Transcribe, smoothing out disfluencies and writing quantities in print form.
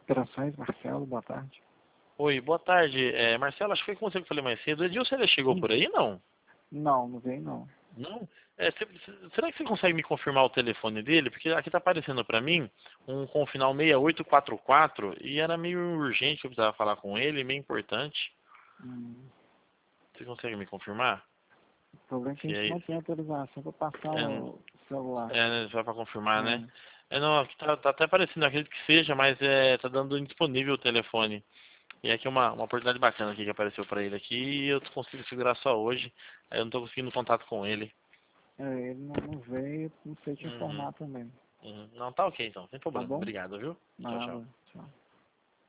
Operações, Marcelo, boa tarde. Oi, boa tarde. Marcelo, acho que foi com você que eu falei mais cedo. O Edilson, ele chegou por aí, não? Não, não veio não. Não? Será que você consegue me confirmar o telefone dele? Porque aqui tá aparecendo pra mim um com o final 6844 e era meio urgente que eu precisava falar com ele, meio importante. Hum, Você consegue me confirmar? o problema é que a Se gente aí, não tem autorização para passar o celular. só pra confirmar, né? É, Não, aqui tá até aparecendo, acredito que seja, mas tá dando indisponível o telefone. E aqui uma oportunidade bacana aqui que apareceu pra ele aqui e eu consigo segurar só hoje. Aí eu não tô conseguindo contato com ele. ele não veio, não sei te Uhum, informar também. uhum. Não, tá ok então, sem Tá problema. bom? Obrigado, viu? Tchau, tchau. Nada, tchau.